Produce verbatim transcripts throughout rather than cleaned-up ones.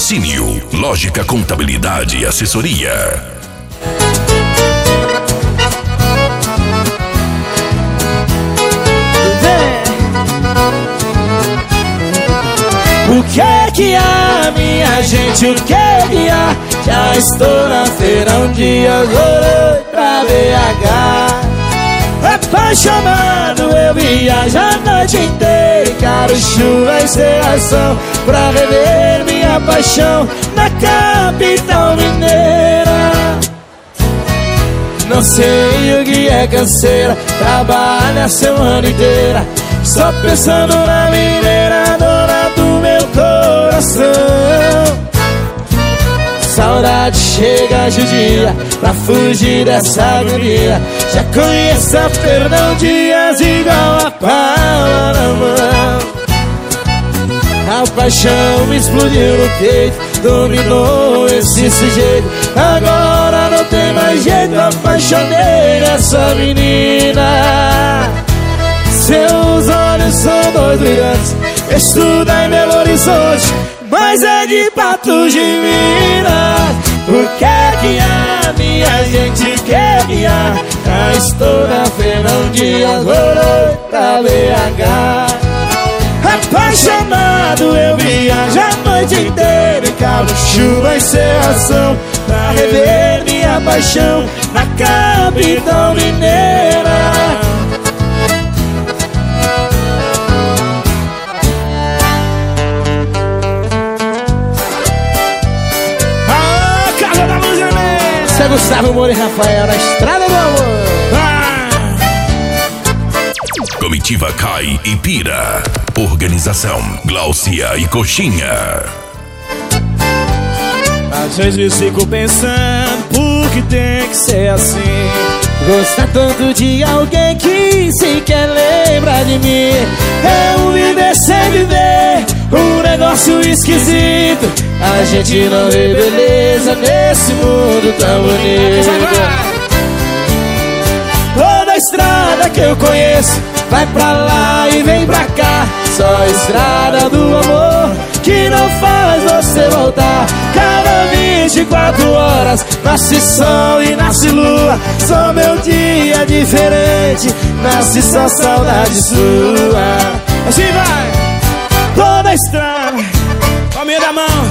Patrocínio Lógica Contabilidade e Assessoria. O que é que há, minha gente, o que é que há? Já estou na feira, um dia vou pra B H. Apaixonado, eu viajo a noite inteira. Quero chuva e serração pra rever minha paixão na capital mineira. Não sei o que é canseira, trabalha a semana inteira só pensando na mineira, dona do meu coração. Saudade chega judia pra fugir dessa agonia. Já conheço a Fernão Dias igual a palma na mão. A paixão me explodiu no peito, dominou esse sujeito. Agora não tem mais jeito, apaixonei nessa menina. Seus olhos são dois brilhantes, estuda em Belo Horizonte, mas é de Patos de Minas. O que é que há, minha gente, o que é que há? Já estou na Fernão Dias, vou pra B H. Apaixonado, eu viajo a noite inteira, cabo chuva e serração pra rever minha paixão na capital mineira. É Gustavo Moura e Rafael na Estrada do Amor. Ah! Comitiva Cai e Pira. Organização Glaucia e Coxinha. Às vezes fico pensando por que tem que ser assim. Gostar tanto de alguém que sequer lembra de mim. É um viver sem viver, um negócio esquisito. A gente não vê beleza nesse mundo tão bonito. Toda estrada que eu conheço vai pra lá e vem pra cá. Só a estrada do amor que não faz você voltar. Cada vinte e quatro horas nasce sol e nasce lua. Só meu dia diferente, nasce só saudade sua. Assim vai! Toda estrada, palminha da mão.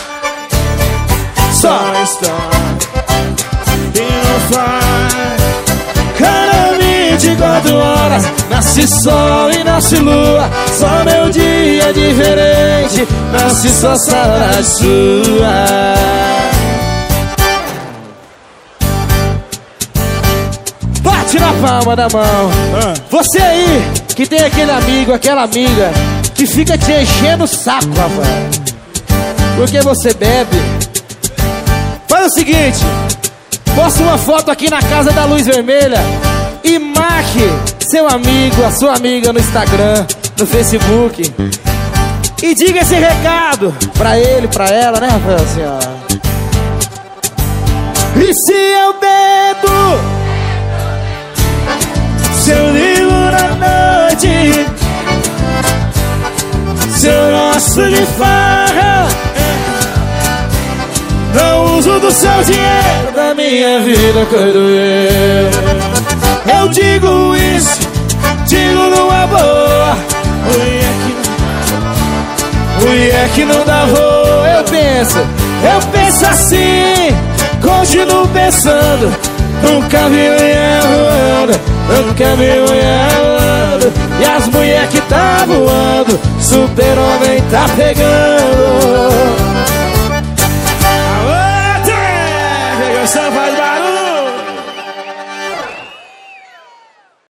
Só a estrada que não faz. Cada vinte e quatro horas nasce sol e nasce lua. Só meu dia diferente, nasce só saudade sua. Bate na palma da mão. ah. Você aí que tem aquele amigo, aquela amiga que fica te enchendo o saco, rapaz, porque você bebe. Faz o seguinte, posta uma foto aqui na Casa da Luz Vermelha e marque seu amigo, a sua amiga no Instagram, no Facebook, e diga esse recado pra ele, pra ela, né, Rafael? Assim, ó. E se eu bebo, se eu ligo na noite, se eu gosto de farra, não uso do seu dinheiro, da minha vida cuido eu. Eu digo isso, digo numa boa. Mulher que não dá voo. Eu penso, eu penso assim, continuo pensando. Nunca vi mulher voando, nunca vi mulher voando. E as mulher que tá voando, super-homem tá pegando.